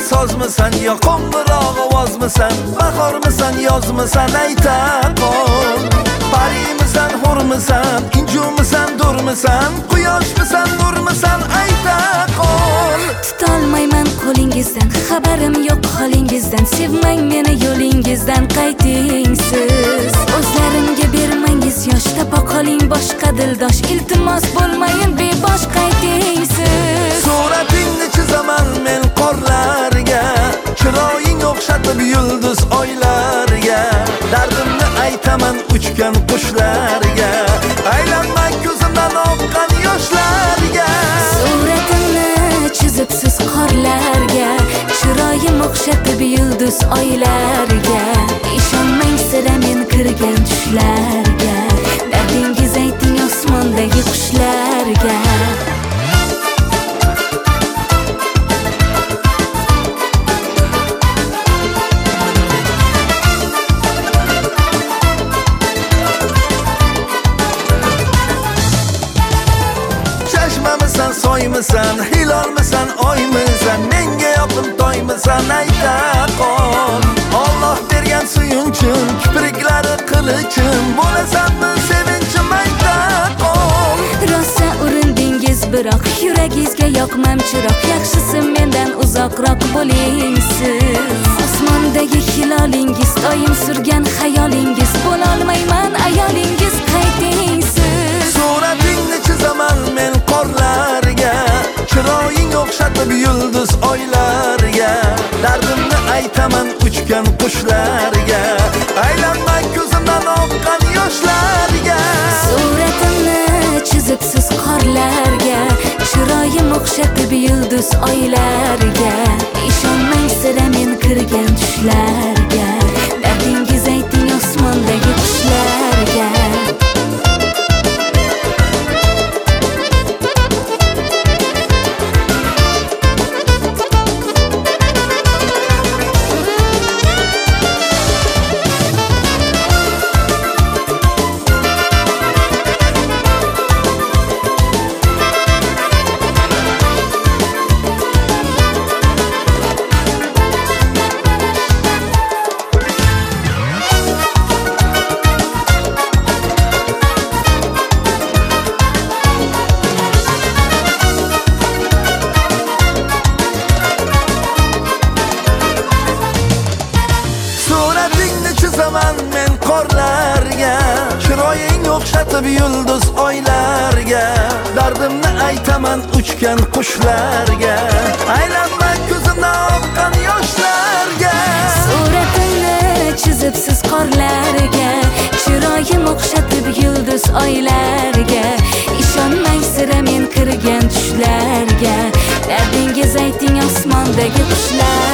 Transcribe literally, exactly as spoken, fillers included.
sozmisan yo qo'ng'iroq ovozmisan, bahormisan yozmisan ayta qol. Parimisan hurmisan, injumisan durmisan, quyoshmisan nurmisan ayta qol. Tutolmayman qo'lingizdan, xabarim yo'q holingizdan, sevmang meni yo'lingizdan qayting siz. O'zlarimga bermangiz yosh, tapa qoling boshqa dildosh, iltimos bo'lmayin bebosh qayting siz. Suratingni chizaman men qorlarga, chiroying o'xshatib yulduz oylarga, dardimni aytaman uchgan qushlarga, aylanma ko'zimdan oqqan yoshlarga. Suratimni chizib siz qorlarga, chiroyim o'xshatib yulduz oylarga, ishonmang sira men kirgan tushlarga, dardingiz ayting osmondagi qushlarga. Chashmamisan, soymisan, hilolmisan, oymisan, menga yoqim toymisan ayta qol. Alloh bergan suyunchim, kipriklari qilichim, bo'lasanmi sevinchim ayta qol. Rosa urindingiz biroq yuragingizga yoqmam chiroq, yaxshisi mendan uzoqroq bo'ling siz. Osmondagi hilolingiz, doim surgan xayolingiz, bo'lolmayman ayolingiz qayting siz. Suratingni chizaman men qorlarga, chiroying o'xshatib yulduz oylarga, dardimni aytaman uchgan qushlarga, aylanma ko'zimdan oqqan yoshlarga. Suratimni chizib siz qorlarga, chiroyim o'xshatib yulduz oylarga, ishonmang sira men kirgan tushlarga, dardingiz ayting osmondagi qushlarga. Chizaman men qorlarga, chiroying o'xshatib yulduz oylarga, dardimni aytaman uchgan qushlarga, aylanma ko'zimdan oqqan yoshlarga. Suratimni chizib siz qorlarga, chiroyim o'xshatib yulduz oylarga, ishonmang sira men kirgan tushlarga, dardingiz ayting osmondagi qushlar.